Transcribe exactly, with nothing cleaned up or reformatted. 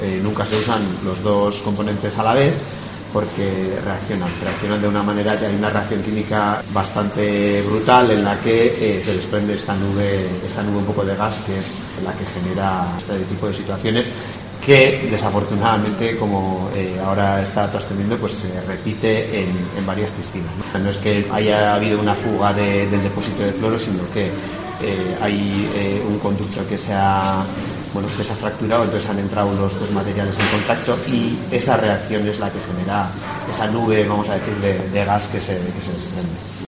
Eh, nunca se usan los dos componentes a la vez porque reaccionan, reaccionan de una manera que hay una reacción química bastante brutal en la que eh, se desprende esta nube, esta nube un poco de gas que es la que genera este tipo de situaciones que desafortunadamente, como eh, ahora está trascendiendo, pues se repite en, en varias piscinas, ¿no? No es que haya habido una fuga de, del depósito de cloro, sino que eh, hay eh, un conducto que se ha bueno, que se ha fracturado, entonces han entrado los dos materiales en contacto y esa reacción es la que genera esa nube, vamos a decir, de, de gas que se, que se desprende.